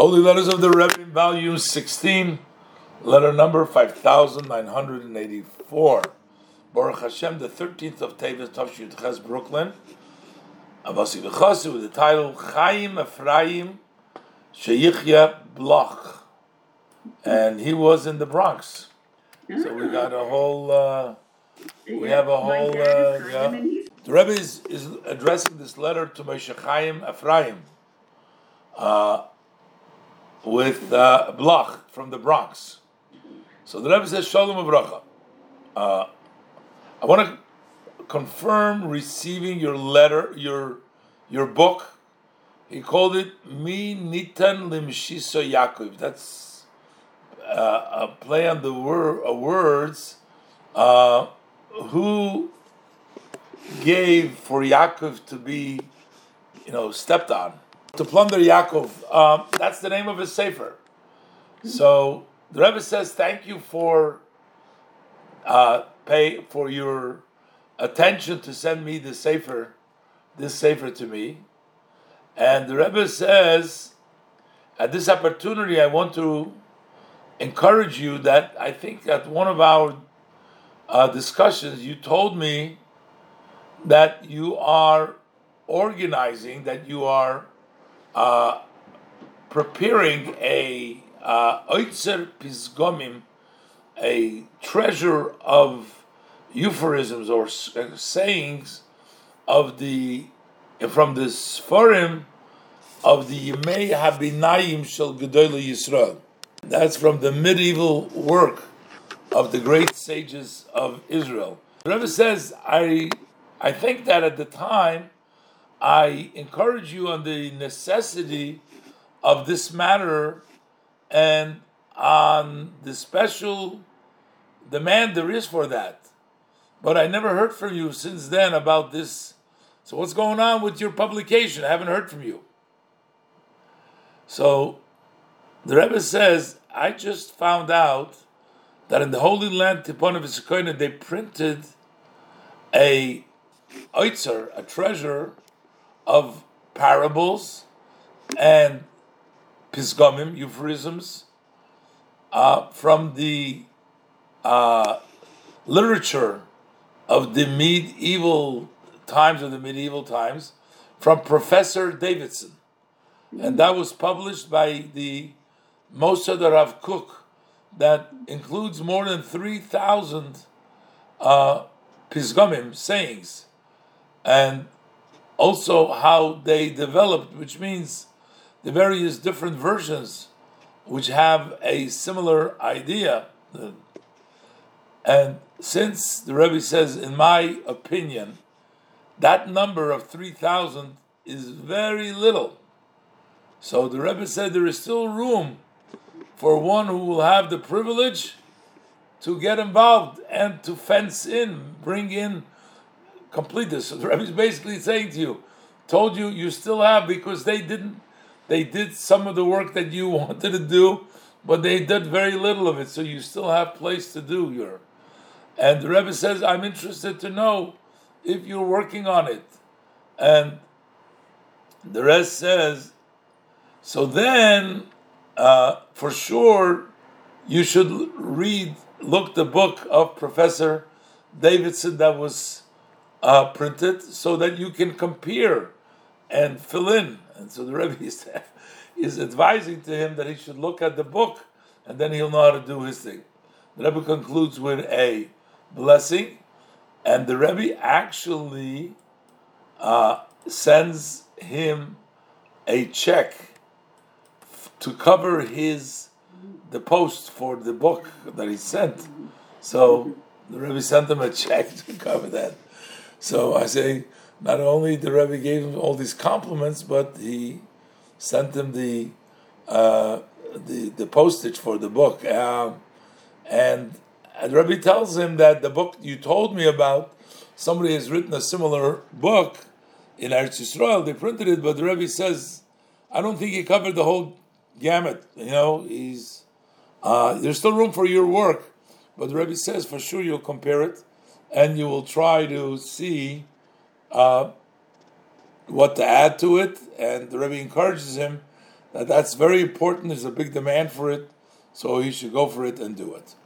Holy Letters of the Rebbe, volume 16, letter number 5984. Baruch Hashem, the 13th of Teves, Tavshid Ches, Brooklyn. Avasi V'chasu, with the title Chaim Ephraim Sheyichya Bloch. And he was in the Bronx. So we got a whole, The Rebbe is addressing this letter to Moshe Chaim Ephraim. With Bloch from the Bronx. So the Rebbe says, Shalom Avracha. I want to confirm receiving your letter, your book. He called it Mi Nitan Limshiso Yaakov. That's a play on the words. Who gave for Yaakov to be, stepped on? To plunder Yaakov, that's the name of his sefer. So the Rebbe says, "Thank you for your attention to send me this sefer to me." And the Rebbe says, "At this opportunity, I want to encourage you that I think at one of our discussions, you told me that you are organizing, that you are." Preparing a Oitzer Pisgomim, a treasure of euphemisms or sayings from the Sforim of the Yemei Habinayim Shel Gedolei Yisrael. That's from the medieval work of the great sages of Israel. The Rebbe says, I think that at the time, I encourage you on the necessity of this matter and on the special demand there is for that. But I never heard from you since then about this. So what's going on with your publication? I haven't heard from you. So the Rebbe says, I just found out that in the Holy Land, Tippon of Yisrael, they printed a oitzer, a treasure of parables and pisgomim, euphemisms, from the literature of the medieval times, from Professor Davidson. And that was published by the Mossad Rav Kook, that includes more than 3,000 pisgomim, sayings, and also how they developed, which means the various different versions which have a similar idea. And since the Rebbe says, in my opinion, that number of 3,000 is very little. So the Rebbe said there is still room for one who will have the privilege to get involved and to fence in, bring in, complete this. So the Rebbe is basically saying to you, told you, you still have, because they did some of the work that you wanted to do, but they did very little of it, so you still have place to do your. And the Rebbe says, I'm interested to know if you're working on it. And the rest says, so then, for sure, you should look the book of Professor Davidson that was printed, so that you can compare and fill in. And so the Rebbe is advising to him that he should look at the book, and then he'll know how to do his thing. The Rebbe concludes with a blessing, and the Rebbe actually sends him a check to cover the post for the book that he sent. So the Rebbe sent him a check to cover that. So I say, not only the Rebbe gave him all these compliments, but he sent him the postage for the book. And the Rebbe tells him that the book you told me about, somebody has written a similar book in Eretz Yisrael. They printed it, but the Rebbe says, I don't think he covered the whole gamut. There's still room for your work, but the Rebbe says for sure you'll compare it, and you will try to see what to add to it. And the Rebbe encourages him that that's very important. There's a big demand for it, so he should go for it and do it.